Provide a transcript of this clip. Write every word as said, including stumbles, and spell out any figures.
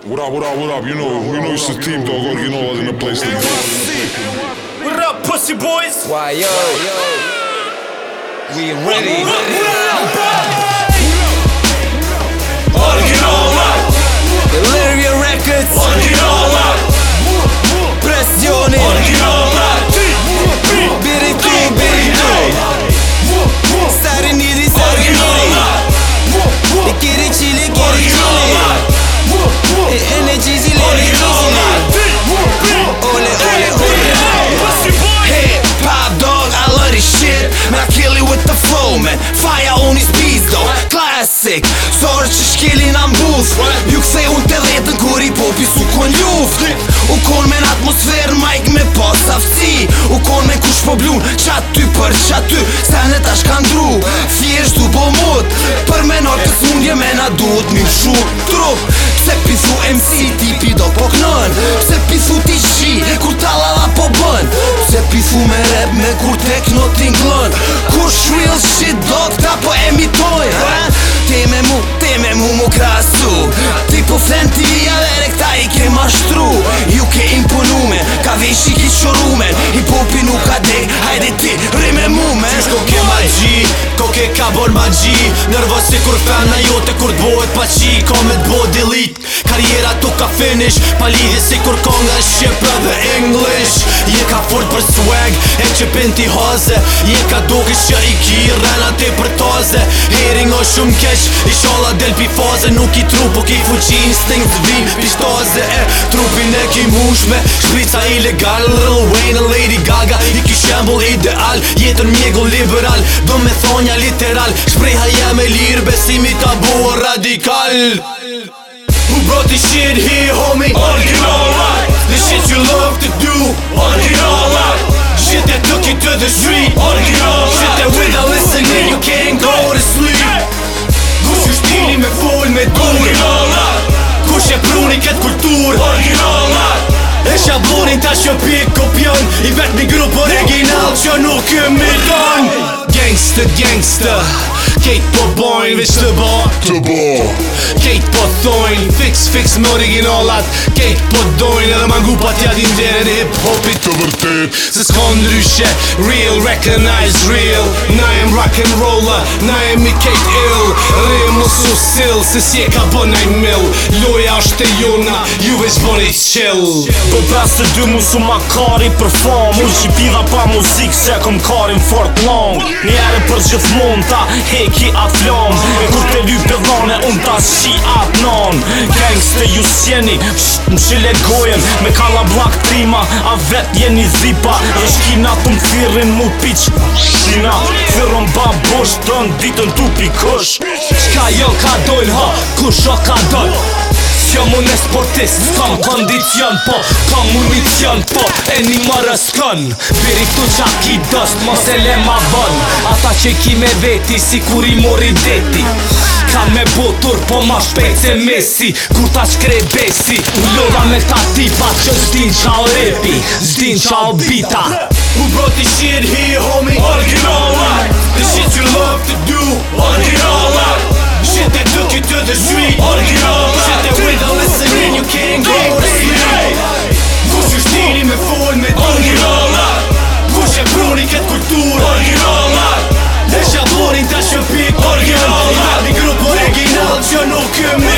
What up, what up, what up? You know, you know it's the team, dog. Original in the place. What up, pussy boys? Why, yo, yo. We ready. Original. Delirium Records. Original. Pressione. Original. Biri tu, biri tu. Stare nidi, stare nidi. Le kiri chili, kiri chili. E energizi, le energizi. Ole, ole, ole. Hip hop dog, I love this shit. Man, I kill it with the flow, man. Fire on his beats though. Classic. Sorë që shkelin am booth. Ju kthej unë të dhetën kur i popi su kon luft. U kon me n'atmosferë majk me pas aftësi. U kon me kush po blun qat ty për qat ty. Senet ashtë kan dru thjesht u bo mot. Për me nërë të smundje me na duhet mi mshu trup. Pse pithu M C tipi do po knën. Pse pithu ti shi kur talala po bën. Pse pithu me rap me kur tekno t'inglën. Kush real shit do këta po emitojnë. Te me mu, te me mu mu krasu. Ti po flen ti vija vere këta i ke mashtru. Ju ke imponume, ka veshi ki qorume. Hip-hopi nuk ka dek, hajde ti rime mu me. Qysh ko ke magji, ko ke ka bon magji. Nervos si kur fena jote kur t'bohet pa qi. Ka me t'bo delete, karriera tu ka finish. Pa lidhje si kur konga Shqipë dhe English. Je ka fort për swag, e që pinti haze. Je ka dukesh që i ki rena ti për taze. Hering o shumë kesh, i shala del pi faze. Nuk i tru po ki fuqi instinct vin pishtaze. E trupin e ki mushme, shprica ilegal. Lil Wayne, Lady Gaga, i ki shembol ideal. Jetën mjegu liberal, do me thonja literal. Shpreha jem e lirë, besimi tabu radikal. Who brought this shit here, homie? Original. The shit you love to do. Original. Shit that took you to the street. Original. Shit that without listening you can't go to sleep. Kush ju shtini me fol me dur. Original. Kush e pruni ket kultur. Original. E shablonin ta që pik kopjon. I vet mi grup original që nuk kemi don. Gangsta, gangsta. Kejt po bojnë, veç të bo Të bo Kejt po thojnë, fix, fix me originalat. Kejt po dojnë, edhe mangu pa t'ja din djerën hip-hopit Të vërtet se s'ka ndryshe. Real, recognize real. Na jem rock'n'roller, na jem i kejt ill. Rim u su sill, se s'je ka bënaj mill. Loja është e jona, ju veç bëni chill. Po pes të dy mu su ma kari për fam. Unë që pidha pa muzik se kom karin fort long. Njerë për gjithmon ta heki at flam. E kur te lype dhane unë ta shi at non. Gangste ju sjeni, psht më shile gojen. Me kalla blak trima, a vet jeni zipa. Rëshkina të më thirin mu piq shina. Thirën ba bosh tën ditën tu pikush. Qka jo ka dojn ha, kush o ka dojn. S'jom unë e sportist, s'kam kondicion po. Kam municion po, e një më rëskon. Biri këtu qa ki dost, mos e le ma bon. Ata që ki me veti, si kur i mori deti. Ka me botur, po ma shpejt se Messi. Kur ta shkrej besi, u lova me ta tipa që s'din qa o repi, s'din qa o bita. Who brought this shit here, homie? Original. The shit you love to do. Original. Shit that took you to the street. Original. Shit that without listening you can't go to sleep. Kush ju shtini me fol me dur. Original. Kush e pruni ket kultur. Original. E shablonin ta që pik. Original. I vet një grup original që nuk kemi